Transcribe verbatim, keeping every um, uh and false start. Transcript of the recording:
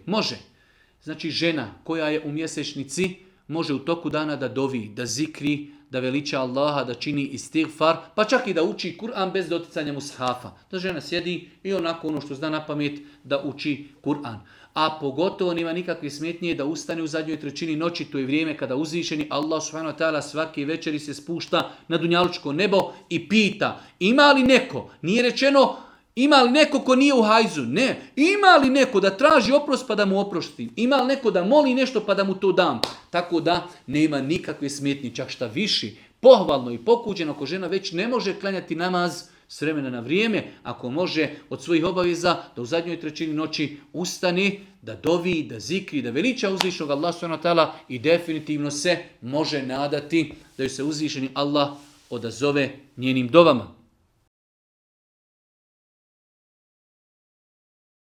Može. Znači žena koja je u mjesečnici može u toku dana da dovi, da zikri, da veliča Allaha, da čini istighfar, pa čak i da uči Kur'an bez doticanja mushafa. Da žena sjedi i onako ono što zna na pamet da uči Kur'an. A pogotovo nema nikakve smetnje da ustane u zadnjoj trećini noći, to je vrijeme kada uzvišeni Allah subhanahu wa ta'ala svake večeri se spušta na dunjalučko nebo i pita ima li neko, nije rečeno ima li neko ko nije u hajzu, ne, ima li neko da traži oprost pa da mu oprostim, ima li neko da moli nešto pa da mu to dam. Tako da nema nikakve smetnje, čak šta viši, pohvalno i pokuđeno ako žena već ne može klanjati namaz s vremena na vrijeme, ako može od svojih obaveza da u zadnjoj trećini noći ustane, da dovi, da zikri, da veliča uzvišenog Allah subhanahu wa ta'ala i definitivno se može nadati da joj se uzvišeni Allah odazove njenim dovama.